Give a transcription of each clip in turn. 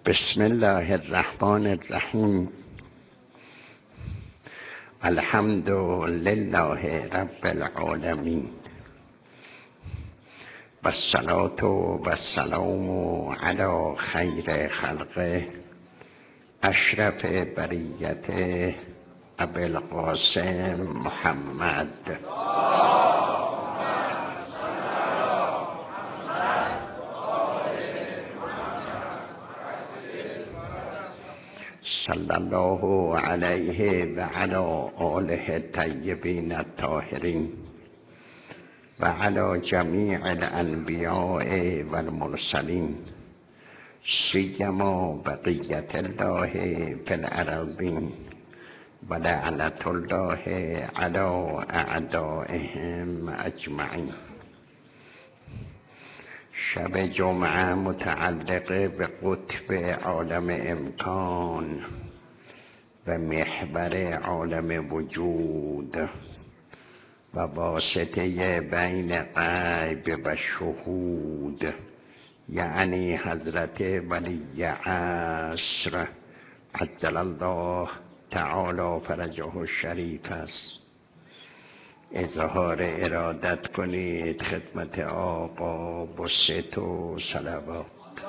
بسم الله الرحمن الرحیم. الحمد لله رب العالمین و الصلاة و السلام علی خیر خلقه اشرف بریت ابی القاسم محمد صلی الله علیه و علی آله الطیبین الطاهرین و علی جمیع الانبیاء و المرسلین سیما بقیت الله فی الارضین و لعنت الله علی اعدائهم اجمعین. شب جمعه متعلق به قطب عالم امکان و محور عالم وجود و واسطه بین غیب و شهود، یعنی حضرت ولی عصر عجل الله تعالی فرجه الشریف است. اظهار ارادت کنید خدمت آقا با ست و صلوات.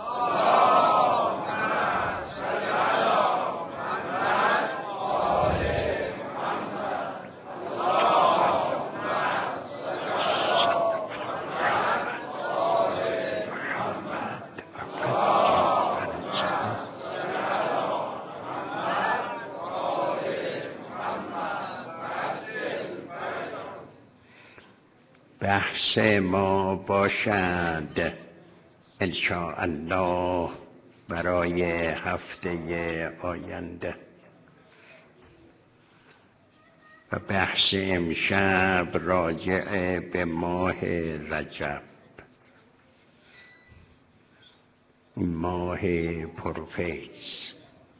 بحث ما باشد انشاءالله برای هفته آینده و بحث امشب راجع به ماه رجب، ماه پرفیض.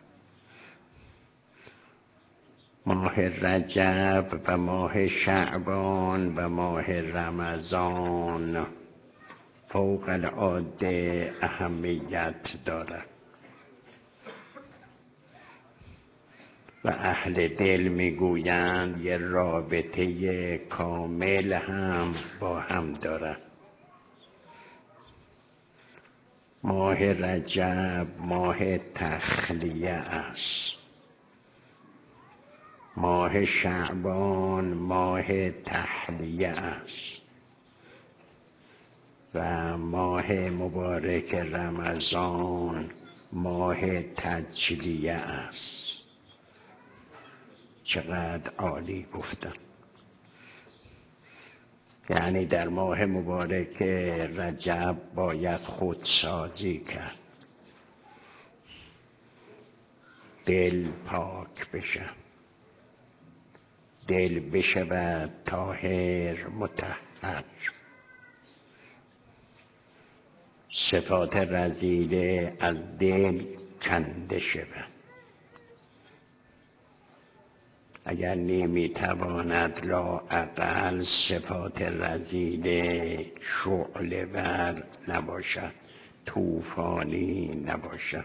ماه رجب و ماه شعبان و ماه رمضان فوق العاده اهمیت دارد و اهل دل میگویند یه رابطه کامل هم با هم دارد. ماه رجب ماه تخلیه است، ماه شعبان ماه تحلیه است و ماه مبارک رمضان ماه تجلیه است. چقدر عالی گفتم. یعنی در ماه مبارک رجب باید خودسازی کرد، دل پاک بشه، دل بشود طاهر مطهر، صفات رذیله از دل کنده شود. اگر نمیتواند لااقل صفات رذیله شعله ور نباشد، طوفانی نباشد.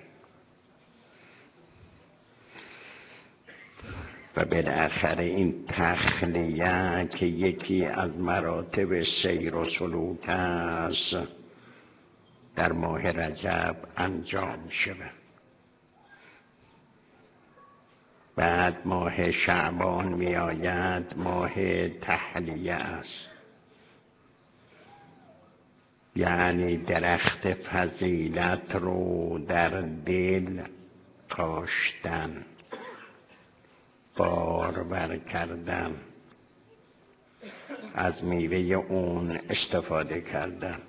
و بالاخره این تخلیه که یکی از مراتب سیر و سلوک است در ماه رجب انجام شود. بعد ماه شعبان می آید، ماه تحلیه است، یعنی درخت فضیلت رو در دل کاشتن، بارور کردن، از میوه اون استفاده کردن.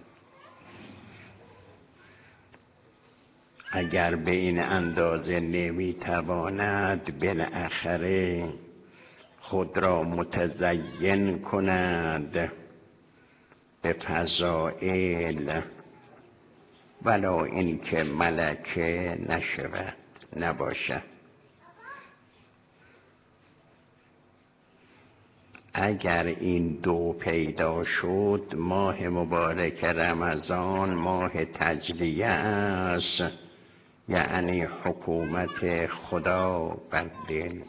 اگر به این اندازه نمیتواند بالاخره خود را متزین کند به فضائل، ولا اینکه ملکه نشود، نباشد. اگر این دو پیدا شد، ماه مبارک رمضان ماه تجلیه است، یعنی حکومت خدا بر دل،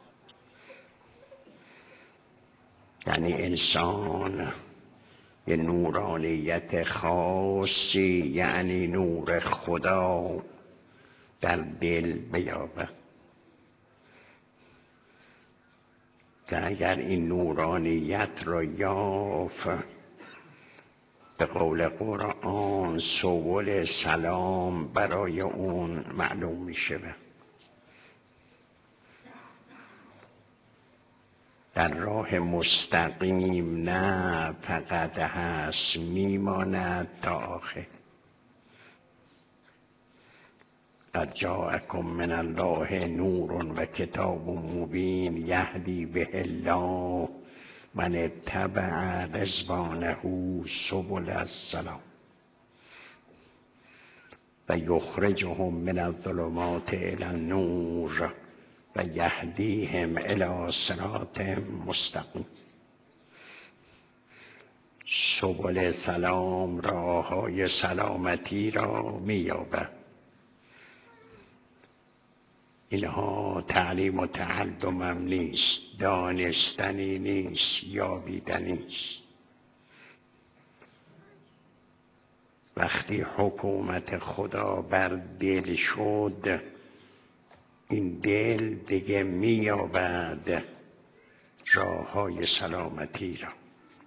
یعنی انسان یه نورانیت خاصی، یعنی نور خدا در دل بیابد که اگر این نورانیت را یافت، به قول قرآن سبل سلام برای اون معلوم می شود. در راه مستقیم نه فقط هست، میماند تا آخر. قد جاءکم من الله نور و کتاب مبین یهدی به الله من اتبع رضوانه سبل السلام و یخرجهم من الظلمات الی النور و یهدیهم الی صراط مستقیم. سبل سلام، راههای سلامتی را می‌یابد. اینها تعلیم و تعلمم نیست، دانستنی نیست، یابیدنی است. وقتی حکومت خدا بر دل شد، این دل دیگه می‌یابد راههای سلامتی را.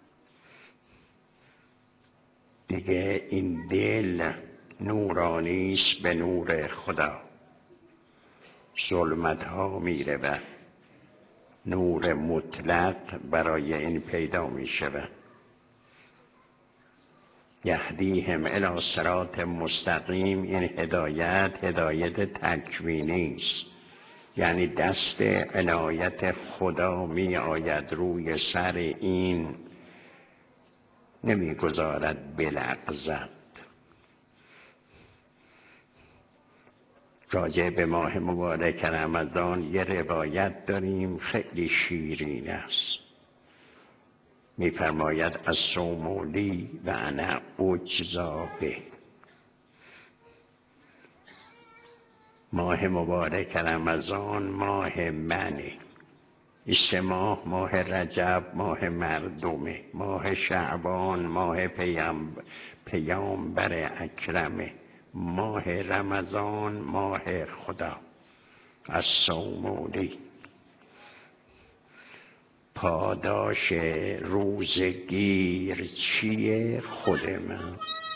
دیگه این دل نورانی است به نور خدا، ظلمت ها میره و نور مطلق برای این پیدا می شود. یهدیهم الی صراط مستقیم، این هدایت تکوینی است، یعنی دست عنایت خدا می آید روی سر این، نمی گذارد بلغزد. راجع به ماه مبارک رمضان یه روایت داریم خیلی شیرین است. می‌فرماید الصوم لی و انا اجزی به. ماه مبارک رمضان ماه منه. این 3 ماه، ماه رجب ماه مردمه، ماه شعبان ماه پیامبر اکرمه، ماه رمضان ماه خدا. الصوم لی. پاداش روزگیر چیه؟ خود من.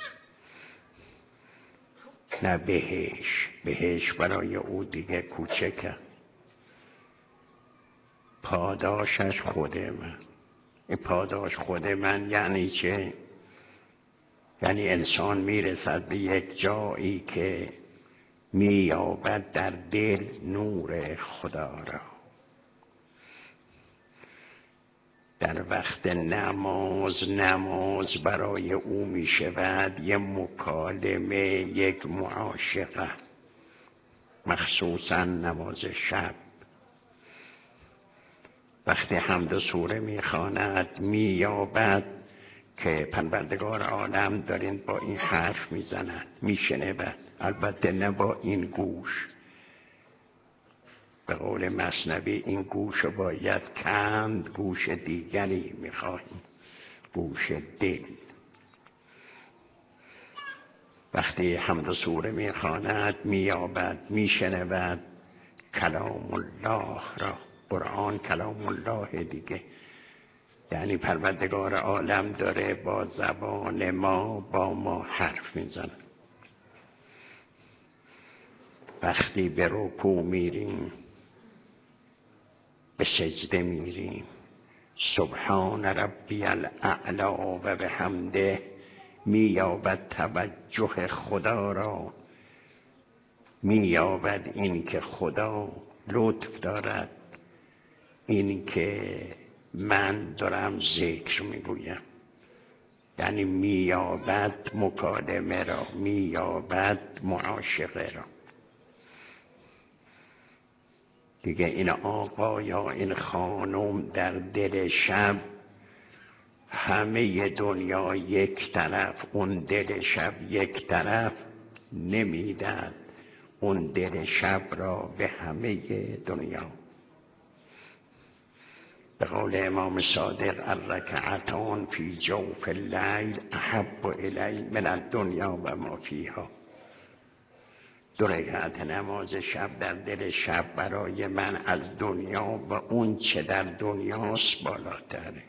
نه بهش برای او دیگه کوچکه. پاداشش خود من. این پاداش خود من یعنی چه؟ یعنی انسان میرسد به یک جایی که مییابد در دل نور خدا را. در وقت نماز برای او می شود یه مکالمه، یک معاشقه، مخصوصا نماز شب. وقتی حمد و سوره می خواند می یابد که پروردگار عالم دارین با این حرف می زند، می شنود، البته نه با این گوش. به قول مثنوی این گوش باید کند، گوش دیگری می‌خواهیم، گوش دل. وقتی حمد و سوره می‌خواند می‌یابد، می‌شنود کلام الله را. قرآن کلام الله دیگه، یعنی پروردگار عالم داره با زبان ما با ما حرف میزنه. وقتی به رکوع میریم، به سجده میریم، سبحان ربی الاعلی و بحمده، مییابد توجه خدا را، مییابد این که خدا لطف دارد، این که من دارم ذکر میگویم. یعنی مییابد مکالمه را، مییابد معاشقه را. دیگه این آقا یا این خانم در دل شب، همه دنیا یک طرف، اون دل شب یک طرف، نمیدن اون دل شب را به همه دنیا. به قول امام صادق الرکعتان فی جوف اللیل احب الی من الدنیا و ما فیها. 2 رکعت نماز شب در دل شب برای من از دنیا و اون چه در دنیاست بالاتره.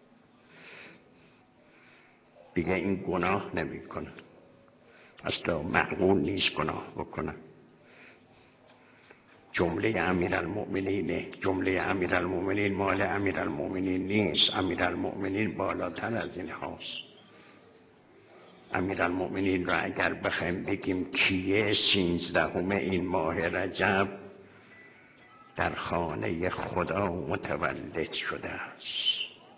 دیگه این گناه نمی کنه، اصلا معقول نیست گناه بکنه. جمله امیرالمؤمنینه، جمله امیرالمؤمنین مال امیرالمؤمنین نیست. امیرالمؤمنین بالاتر از این هاست. امیرالمؤمنین را اگر بخوایم بگیم کیه، 16 این ماه رجب در خانه خدا متولد شده است.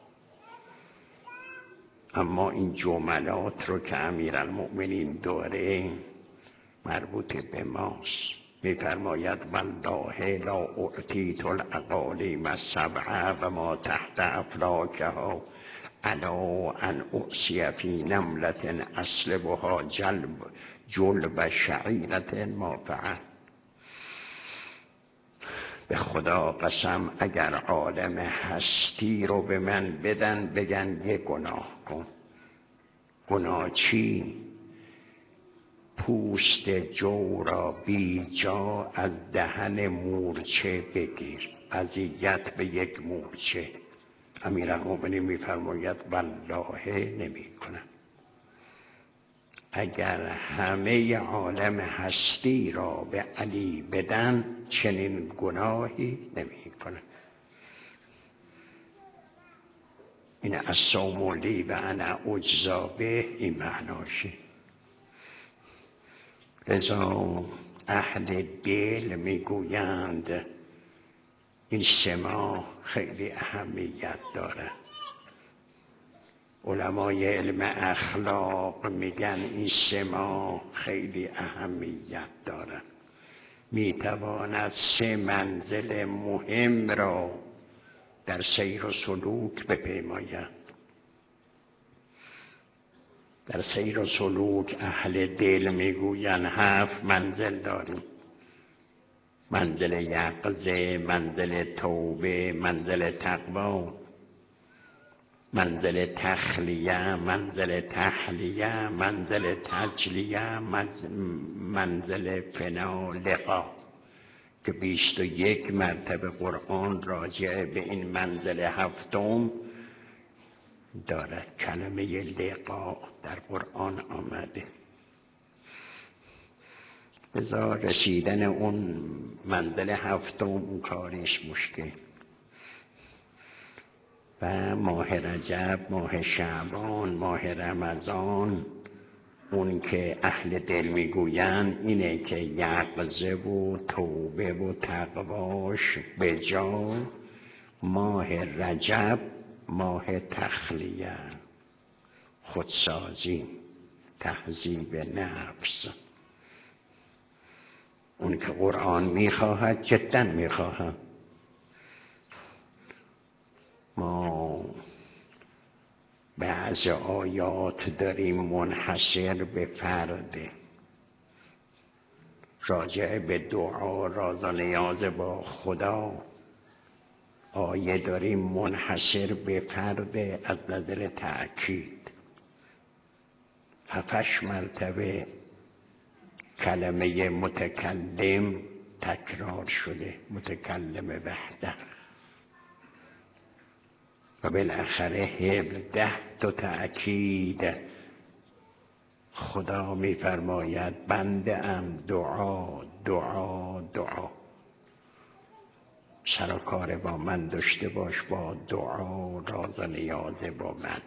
اما این جملات رو که امیرالمؤمنین داره مربوط به ماست. می‌فرماید والله لا اعطیت الاقالیم السبع و ما تحت افلاکها الا ان اعصی فی نملة اسلبها جلب شعیرة ما فعل. به خدا قسم اگر عالم هستی رو به من بدن بگن یه گناه کن. گناه چی؟ پوست جو را بی جا از دهن مورچه بگیر، اذیت به یک مورچه. امیرالمؤمنین میفرماید والله نمی کنم. اگر همه عالم هستی را به علی بدن چنین گناهی نمی کنم. این الصوم لی و انا اجزا به، این معناشه. لذا اهل دل میگویند این 3 ماه خیلی اهمیت داره. علمای علم اخلاق میگن این 3 ماه خیلی اهمیت داره. میتواند 3 منزل مهم را در سیر و سلوک بپیماید. در سیر و سلوک اهل دل میگوین 7 منزل داریم: منزل یقظه، منزل توبه، منزل تقوا، منزل تخلیه، منزل تحلیه، منزل تجلیه، منزل فنا لقا، که 21 مرتبه قرآن راجع به این منزل 7م دارد. کلمه لقا در قرآن آمده. لذا رسیدن اون منزل 7م اون کاریش مشکل. و ماه رجب، ماه شعبان، ماه رمضان، اون که اهل دل میگویند اینه که یقظه و توبه و تقواش به جا. ماه رجب ماه تخلیه، خودسازی، تهذیب نفس. اون که قرآن میخواهد جدا میخواهد. ما بعض آیات داریم منحصر به فرد، راجع به دعا، راز و نیاز با خدا. آیه داریم منحصر به فرد از نظر تأکید. 7 مرتبه کلمه متکلم تکرار شده، متکلم وحده. و بالاخره 17 تأکید. خدا میفرماید بنده ام دعا دعا دعا. سر و کار با من داشته باش، با دعا، راز و نیاز با من.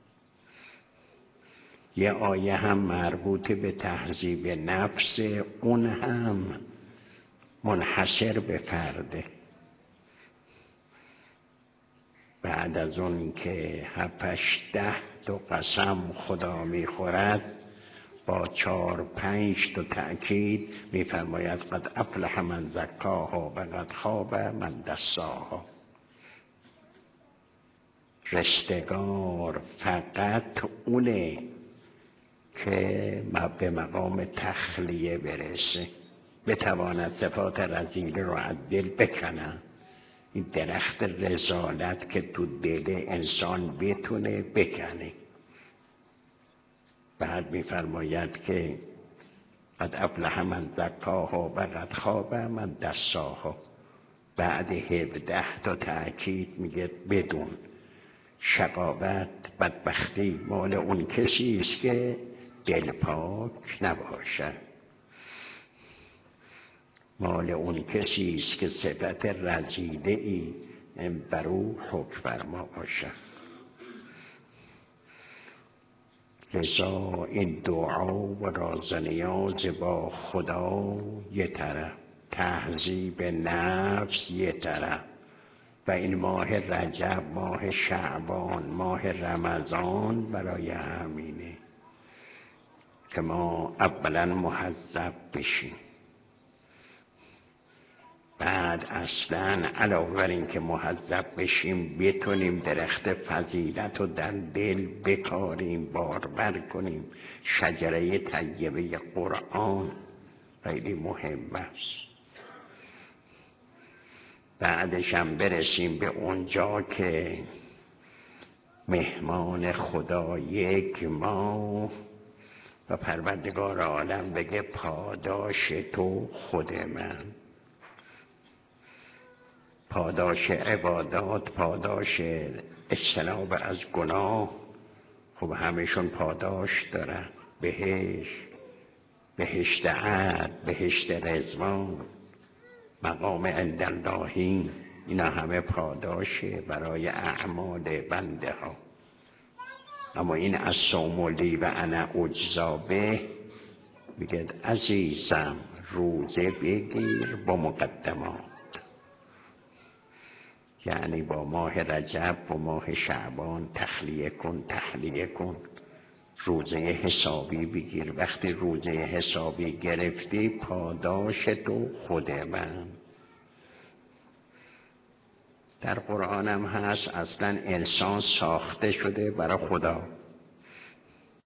یه آیه هم مربوط به تهذیب نفس، اون هم منحصر به فرده. بعد از اون که 7-8 قسم خدا میخورد، با 4-5 تأکید میفرماید قد افلح من زکاها و قد خاب من دساها. رستگار فقط اونه که به مقام تخلیه برسه. بتواند صفات رذیله رو از دل بکنه. این درخت رذالت که تو دل انسان بتونه بکنه. بعد میفرماید که قد افلح من زکاها و قد خاب من دساها. بعد 17 تا تأکید میگه بدون شقاوت بدبختی مال اون کسی است که دل پاک نباشه، مال اون کسی است که صفت رذیله ای بر او حکم فرما باشه. لذا این دعا و راز نیاز با خدا یه طرف، تهذیب نفس یه طرف، و این ماه رجب، ماه شعبان، ماه رمضان برای همینه که ما اولا مهذب بشیم. بعد اصلا علاوه بر این که مهذب بشیم بتونیم درخت فضیلت رو در دل بکاریم، بارور کنیم. شجره طیبه قرآن خیلی مهم است. بعدش هم برسیم به اونجا که مهمان خدا یک ماه و پروردگار عالم بگه پاداش تو خود من. پاداش عبادات، پاداش اجتناب از گناه، خب همشون پاداش دارن. بهشت عدن، بهشت رضوان، مقام عند اللهی، اینا همه پاداشه برای اعمال بنده ها. اما این الصوم لی و انا اجزی به، میگه عزیزم روزه بگیر با مقدمات، یعنی با ماه رجب و ماه شعبان تخلیه کن، روزه حسابی بگیر. وقتی روزه حسابی گرفتی پاداش تو خود من. در قرآن هم هست اصلا انسان ساخته شده برای خدا.